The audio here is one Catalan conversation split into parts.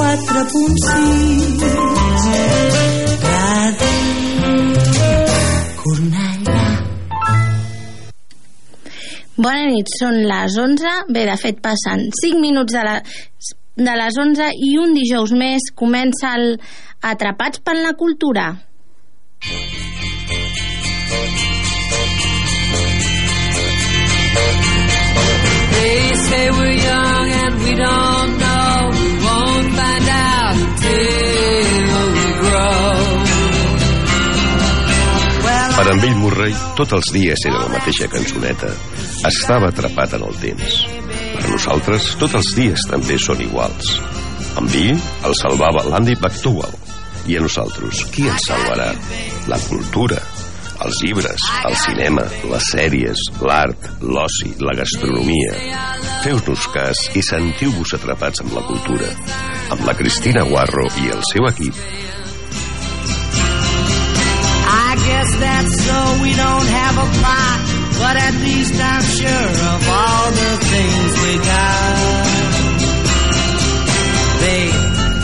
Cornellà. Bona nit, són les 11. Bé, de fet, passen 5 minuts de les 11 i un dijous més comença el Atrapats per la Cultura. They say we're young and we don't know. We won't find out until we grow. Per en Bill Murray, tots els dies era la mateixa cançoneta. Estava atrapat en el temps. Per nosaltres, tots els dies també són iguals. En Bill el salvava l'Andy McDowell. I a nosaltres, qui ens salvarà? La cultura, els llibres, el cinema, les sèries, l'art, l'oci, la gastronomia. Feu-nos cas i sentiu-vos atrapats amb la cultura. Amb la Cristina Guarro i el seu equip. I guess that's so we don't have a plot, but at least I'm sure of all the things we got. Babe,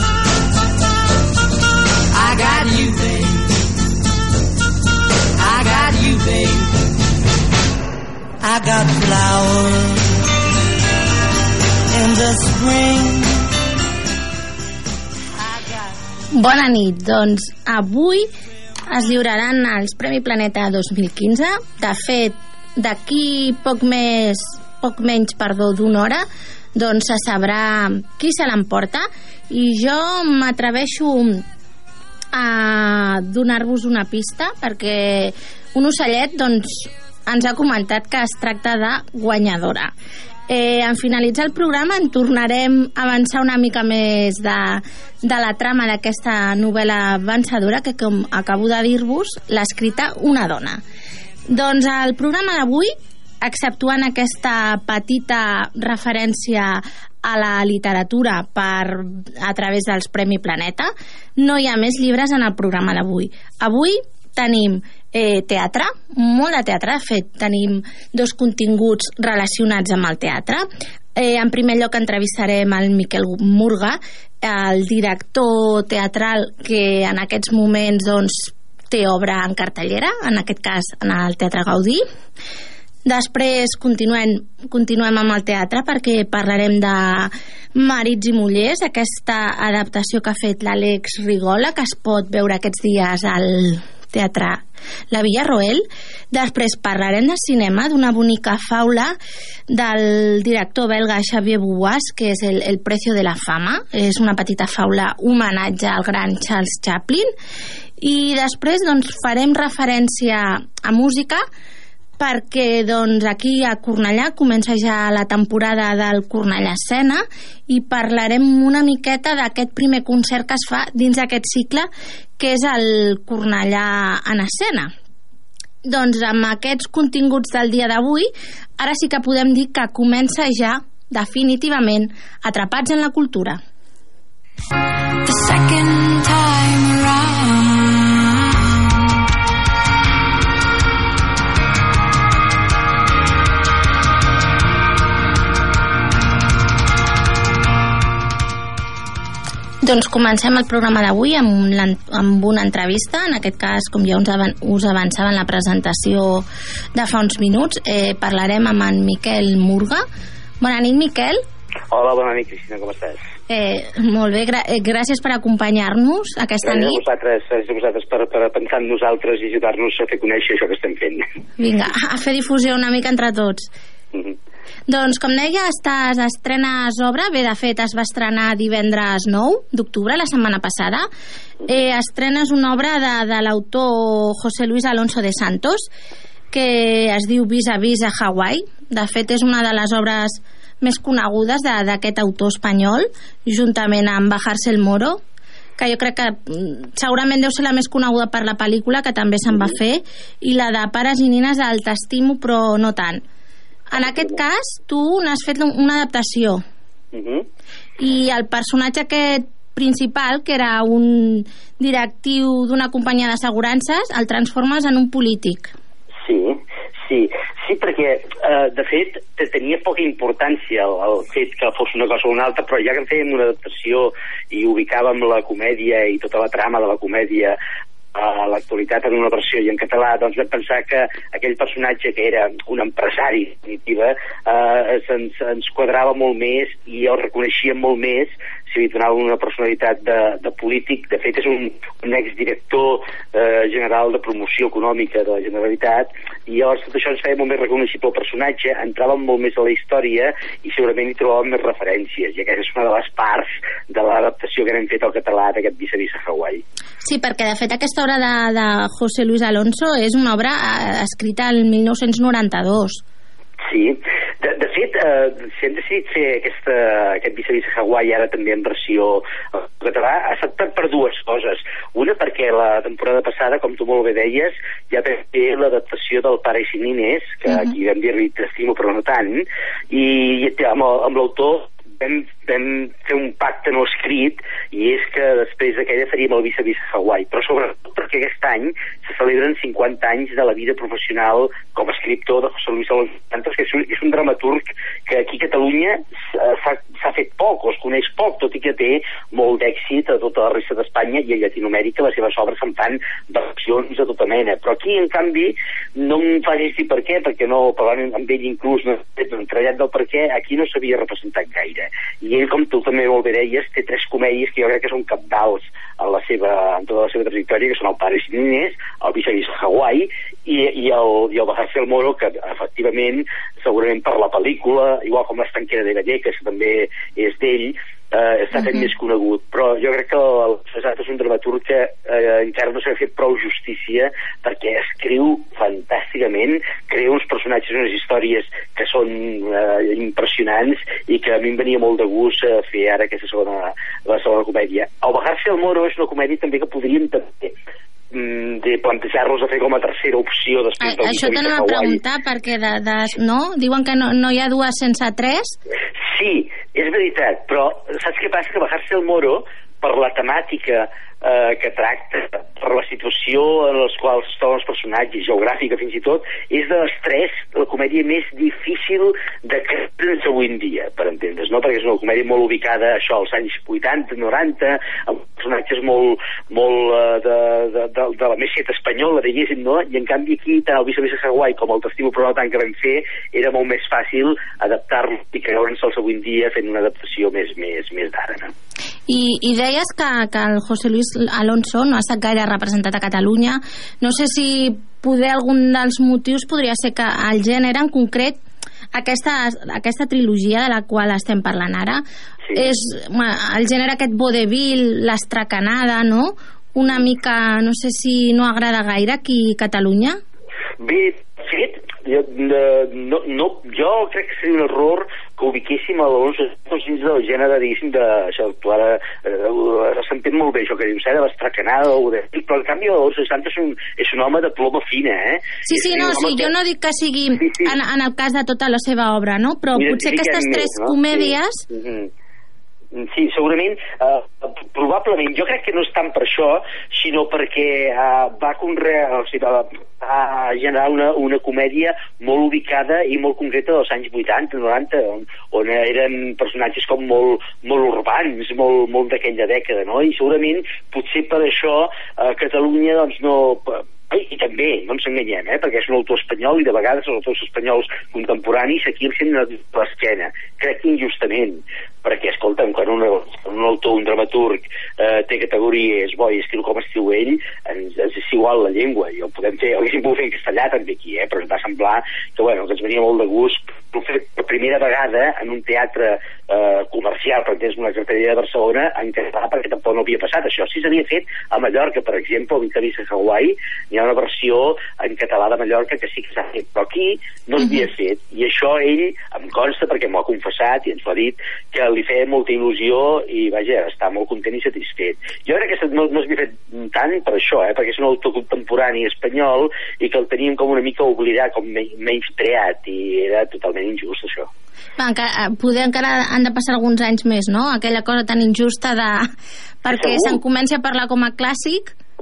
I got you, babe. I got you, babe. I got flowers in the spring. Bona nit, doncs avui es lliuraran els Premi Planeta 2015. De fet, d'aquí poc menys d'una hora, doncs se sabrà qui se l'emporta, i jo m'atreveixo a donar-vos una pista, perquè un ocellet doncs ens ha comentat que es tracta de guanyadora. En finalitzar el programa en tornarem a avançar una mica més de la trama d'aquesta novel·la vencedora, que, com acabo de dir-vos, l'ha escrita una dona. Doncs el programa d'avui, exceptuant aquesta petita referència a la literatura a través dels Premi Planeta, no hi ha més llibres en el programa d'avui. Avui tenim teatre, molt de teatre. De fet, tenim 2 continguts relacionats amb el teatre. En primer lloc entrevistarem el Miquel Murga, el director teatral que en aquests moments doncs, té obra en cartellera, en aquest cas en el Teatre Gaudí. Després continuem amb el teatre, perquè parlarem de Marits i mullers, aquesta adaptació que ha fet l'Àlex Rigola, que es pot veure aquests dies al Teatre La Villarroel. Després parlarem de cinema, d'una bonica faula del director belga Xavier Bouas, que és el Precio de la Fama. És una petita faula homenatge al gran Charles Chaplin. I després doncs, farem referència a música, perquè doncs, aquí a Cornellà comença ja la temporada del Cornellà Escena, i parlarem una miqueta d'aquest primer concert que es fa dins d'aquest cicle, que és el Cornellà en Escena. Doncs amb aquests continguts del dia d'avui, ara sí que podem dir que comença ja definitivament Atrapats en la Cultura. The second time around. Doncs comencem el programa d'avui amb una entrevista. En aquest cas, com ja us avançava en la presentació de fa uns minuts, parlarem amb en Miquel Murga. Bona nit, Miquel. Hola, bona nit, Cristina, com estàs? Molt bé, gràcies per acompanyar-nos aquesta nit. Gràcies a vosaltres per pensar en nosaltres i ajudar-nos a fer conèixer això que estem fent. Vinga, a fer difusió una mica entre tots. Doncs, com deia, estrenes obra. Bé, de fet, es va estrenar divendres 9 d'octubre, la setmana passada. Estrenes una obra de l'autor José Luis Alonso de Santos, que es diu Vis a Vis a Hawaii. De fet, és una de les obres més conegudes d'aquest autor espanyol, juntament amb Bajarse el Moro, que jo crec que segurament deu ser la més coneguda per la pel·lícula, que també se'n va fer, i la de Pares i nines del T'estimo però no tant. En aquest cas, tu n'has fet una adaptació. I el personatge aquest principal, que era un directiu d'una companyia d'assegurances, el transformes en un polític. Sí, Sí, perquè, de fet, tenia poca importància el fet que fos una cosa o una altra, però ja que en fèiem una adaptació i ubicàvem la comèdia i tota la trama de la comèdia a l'actualitat en una versió i en català, doncs vam pensar que aquell personatge que era un empresari en definitiva ens quadrava molt més i el reconeixíem molt més si li donava una personalitat de polític. De fet és un exdirector general de promoció econòmica de la Generalitat, i llavors tot això ens feia molt més reconeixible el personatge, entràvem molt més a la història i segurament hi trobàvem més referències, i aquesta és una de les parts de l'adaptació que hem fet al català d'aquest Vis a Vis a Hawaii. Sí, perquè de fet aquesta obra de José Luis Alonso és una obra escrita el 1992. Sí, de fet, si hem decidit fer aquest Vis a Vis a Hawaii ara també en versió català, ha estat per dues coses. Una, perquè la temporada passada, com tu molt bé deies, ja vam fer l'adaptació del Pare i Cinc Niners, que aquí vam dir-li t'estimo però no tant, i amb l'autor vam fer un pacte no escrit, i és que després d'aquella faríem el Vis a Vis a Hawaii, però sobretot perquè aquest any se celebren 50 anys de la vida professional com a escriptor de José Luis Alonso, que és un dramaturg que aquí a Catalunya s'ha fet poc, o es coneix poc, tot i que té molt d'èxit a tota la resta d'Espanya, i a Llatinoamèrica les seves obres se'n fan versions de tota mena, però aquí en canvi no em facis dir per què, perquè no, parlant amb ell inclús no hem treballat del per què, aquí no s'havia representat gaire. I ell, com tu també molt bé deies, té 3 comèdies que jo crec que són cabdals en tota la seva trajectòria, que són el Pare i Cinc Niners, el Vis a Vis a Hawaii i el Bajarse al Moro, que efectivament, segurament per la pel·lícula, igual com l'Estanquera de Vallecas, que també és d'ell, està fet més conegut, però jo crec que el Cesat és un dramaturg que encara no s'ha fet prou justícia, perquè escriu fantàsticament, crea uns personatges, unes històries que són impressionants, i que a mi em venia molt de gust fer ara aquesta la segona comèdia. El Bajarse al Moro és una comèdia també que podríem també de plantejar-los a fer com a tercera opció després del Això t'anava a preguntar, perquè no? Diuen que no hi ha 2 sense 3. Sí, és veritat, però saps què passa? Que Bajarse al Moro, per la temàtica que tracta, per la situació en les quals es troben els personatges, geogràfica fins i tot, és de les 3 la comèdia més difícil de creure's avui en dia, per entendre's, no? Perquè és una comèdia molt ubicada, això, als anys 80, 90, amb personatges molt de la meseta espanyola, diguéssim, no? I en canvi aquí, tant el Vis a Vis a Hawaii com el T'estimo però no tant que vam fer, era molt més fàcil adaptar-lo i creure'ns-els avui en dia fent una adaptació més d'ara, no? I deies que el José Luis Alonso no ha estat gaire representat a Catalunya. No sé si poder algun dels motius podria ser que el gènere en concret, aquesta trilogia de la qual estem parlant ara, sí, és el gènere aquest vodevil, l'estracanada, no? Una mica, no sé si no agrada gaire aquí a Catalunya. Bé, de fet, jo crec que seria un error que ubiquéssim a l'Alonso dins del gènere, diguéssim, tu ara s'entén molt bé això que dius, de l'estracanada, però en canvi l'Alonso Santos és un home de ploma fina, Sí, jo no dic que sigui en el cas de tota la seva obra, no? Però potser aquestes 3 comèdies... Sí, segurament, probablement, jo crec que no és tant per això, sinó perquè va generar una comèdia molt ubicada i molt concreta dels anys 80, 90, on eren personatges com molt urbans, molt d'aquella dècada, no? I segurament, potser per això, Catalunya, doncs, no... I també, no ens enganyem, perquè és un autor espanyol i de vegades els autors espanyols contemporanis aquí els senten a l'esquena, crec que injustament, perquè, escolta'm, quan un autor, un dramaturg té categoria, és bo i escriu com escriu ell, ens és igual la llengua, i ho haguéssim pogut fer en castellà també aquí, però ens va semblar que ens venia molt de gust per primera vegada en un teatre comercial, per exemple, una cartellera de Barcelona, en català, perquè tampoc no havia passat això. Sí s'havia fet a Mallorca, per exemple, o Vis a Vis a Hawaii, hi ha una versió en català de Mallorca que sí que s'ha fet, però aquí no s'havia fet, i això ell em consta perquè m'ho ha confessat i ens ho ha dit, que li feia molta il·lusió i, vaja, està molt content i satisfet. Jo crec que no s'havia fet tant per això, perquè és un autor contemporani espanyol i que el teníem com una mica oblidat, com menyspreat, i era totalment injust, això. Poder encara han de passar alguns anys més, no? Aquella cosa tan injusta perquè se'n comença a parlar com a clàssic.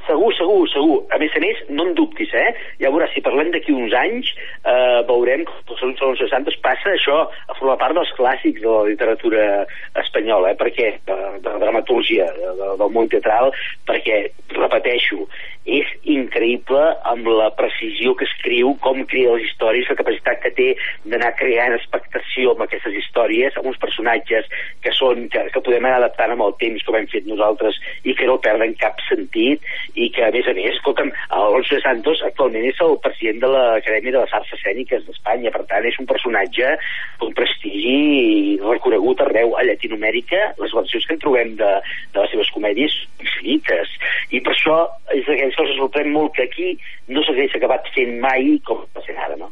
Segur. A més, no en dubtis, Ja veuràs, si parlem d'aquí uns anys, veurem que els anys 60 passa això a formar part dels clàssics de la literatura espanyola, perquè de la dramaturgia, del món teatral, perquè, repeteixo, és increïble amb la precisió que escriu, com crea les històries, la capacitat que té d'anar creant expectació amb aquestes històries, amb uns personatges que podem anar adaptant amb el temps, com hem fet nosaltres, i que no perden cap sentit, i que, a més, escolta'm, Alonso de Santos actualment és el president de l'Acadèmia de les Arts Escèniques d'Espanya, per tant, és un personatge d'un prestigi reconegut arreu a Llatinoamèrica. Les versions que en trobem de les seves comèdies infinites, i per això és d'aquelles coses que sorprèn molt que aquí no s'hagués acabat fent mai com va ser ara, no?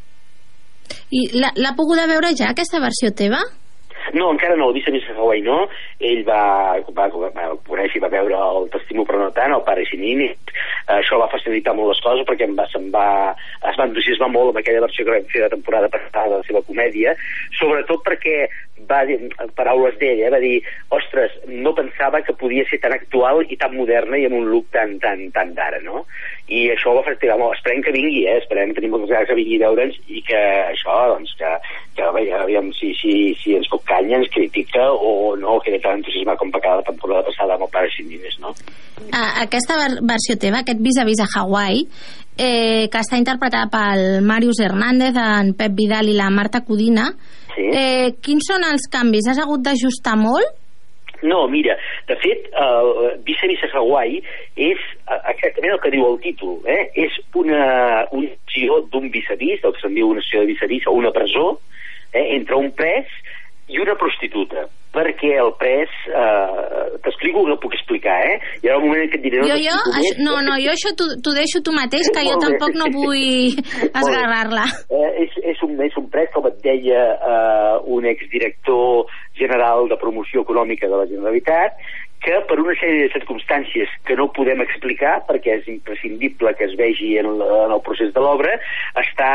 I l'ha poguda veure ja, aquesta versió teva? No, encara no, el Vis-a-Vis a Hawaii no. Ell va conèixer i va veure el T'estimo però no tant, el Pare Xinin, i això va facilitar molt les coses perquè es va entusiasmar molt amb aquella versió que vam fer la temporada passada de la seva comèdia, sobretot perquè va dir, paraules d'ell, va dir, ostres, no pensava que podia ser tan actual i tan moderna i amb un look tan d'ara, no? I això ho va facilitar molt. Esperem que vingui, esperem tenir moltes ganes que vingui a veure'ns i que això, doncs, que aviam si ens pot canya, ens critica o no queda tan entusiasmat com va quedar la temporada passada amb el Pare Xinines, no? Aquesta versió teva, aquest Vis-a-Vis a Hawaii, que està interpretada pel Màrius Hernández, en Pep Vidal i la Marta Codina, sí. Quins són els canvis? Has hagut d'ajustar molt? No, mira, de fet, Vis-a-Vis a Hawaii és exactament el que diu el títol, és una acció d'un vis-a-vis, el que se'n diu una acció de vis-a-vis o una presó, entre un pres i una prostituta, perquè el pres t'explico que no puc explicar, hi ha un moment en què et diré jo això t'ho deixo tu mateix, que jo tampoc no vull esgarrar-la. És un pres, com et deia un exdirector general de promoció econòmica de la Generalitat, que per una sèrie de circumstàncies que no podem explicar perquè és imprescindible que es vegi en el procés de l'obra, està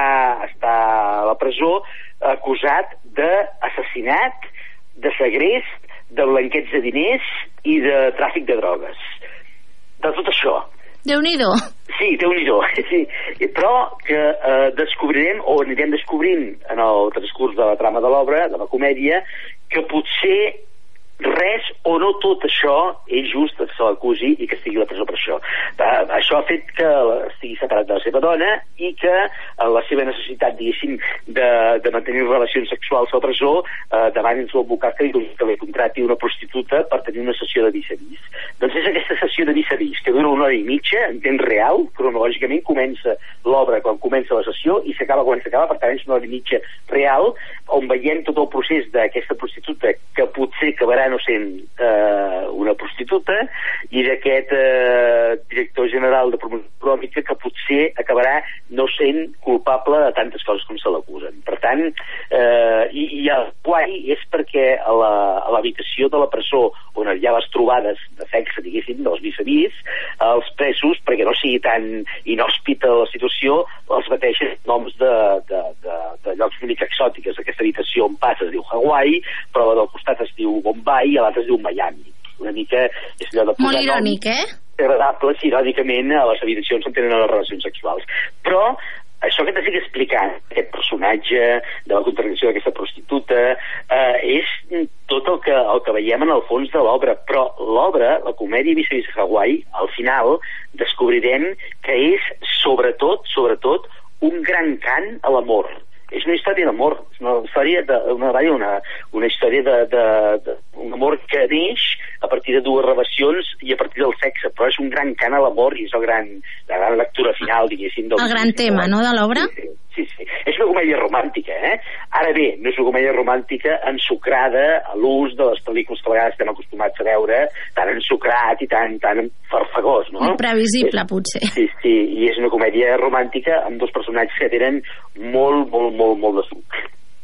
a la presó acusat d'assassinat, de segrest, de blanqueig de diners i de tràfic de drogues. De tot això. Déu-n'hi-do. Sí, Déu-n'hi-do. Sí. Però que descobrirem, o anirem descobrint en el transcurs de la trama de l'obra, de la comèdia, que potser res o no tot això és just que se l'acusi i que estigui a la presó per això. Això ha fet que estigui separat de la seva dona i que la seva necessitat, diguéssim, de mantenir relacions sexuals a la presó davant el seu advocat que li contrati una prostituta per tenir una sessió de vis-a-vis. Doncs és aquesta sessió de vis-a-vis que dura 1 hora i mitja, en temps real, cronològicament comença l'obra quan comença la sessió i s'acaba quan s'acaba, per tant és 1 hora i mitja real, on veiem tot el procés d'aquesta prostituta que potser acabarà no sent una prostituta i d'aquest director general de promoció econòmica que potser acabarà no sent culpable de tantes coses com se l'acusen. Per tant, i el guai és perquè a l'habitació de la presó on hi ha les trobades de sexe, diguéssim, dels vis-a-vis, els presos, perquè no sigui tan inhòspita la situació, els bateixen noms de llocs una mica exòtiques. Aquesta habitació on passa es diu Hawaii, però la del costat es diu Bombay i a l'altre es diu Miami. Una mica és allò de posar molt irònic, agradables, irònicament, a les habitacions on tenen les relacions sexuals. Però això que t'estic explicant, aquest personatge de la contradicció d'aquesta prostituta, és tot el que veiem en el fons de l'obra. Però l'obra, la comèdia Vis-a-Vis a Hawaii, al final descobrirem que és sobretot un gran cant a l'amor. És una història d'amor, és una història una història d'un amor que neix a partir de dues relacions i a partir del sexe, però és un gran cant a l'amor i és la gran lectura final, diguéssim. El gran tema, no?, de l'obra? Sí. És una comèdia romàntica, Ara bé, no és una comèdia romàntica ensucrada a l'ús de les pel·lícules que a vegades estem acostumats a veure, tan ensucrat i tan farfagós, no? Imprevisible, potser. Sí, i és una comèdia romàntica amb dos personatges que tenen molt de suc.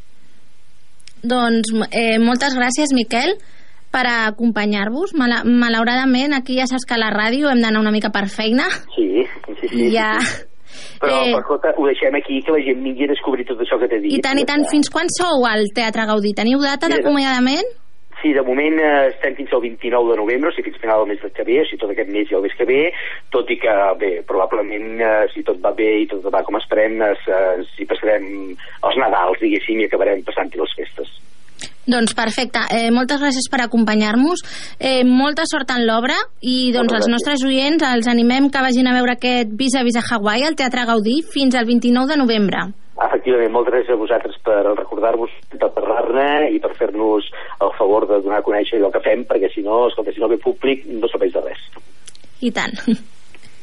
Doncs moltes gràcies, Miquel, per acompanyar-vos. Malauradament, aquí ja saps que a la ràdio hem d'anar una mica per feina. Sí. Ja... Però, escolta, ho deixem aquí, que la gent vingui a descobrir tot això que t'he dit. I tant. Fins quan sou al Teatre Gaudí? Teniu data d'acomiadament? Sí, de moment estem fins al 29 de novembre, o sigui, fins final del mes que ve, o sigui, tot aquest mes i el mes que ve, tot i que, bé, probablement, si tot va bé i tot va com esperem, si passarem els Nadals, diguéssim, i acabarem passant-hi les festes. Doncs perfecte, moltes gràcies per acompanyar-nos, molta sort en l'obra i doncs els nostres oients els animem que vagin a veure aquest Vis a Vis a Hawaii al Teatre Gaudí fins al 29 de novembre. Efectivament, moltes gràcies a vosaltres per recordar-vos de parlar-ne i per fer-nos el favor de donar a conèixer allò que fem, perquè si no, escolta, si no ve públic no serveix de res. I tant.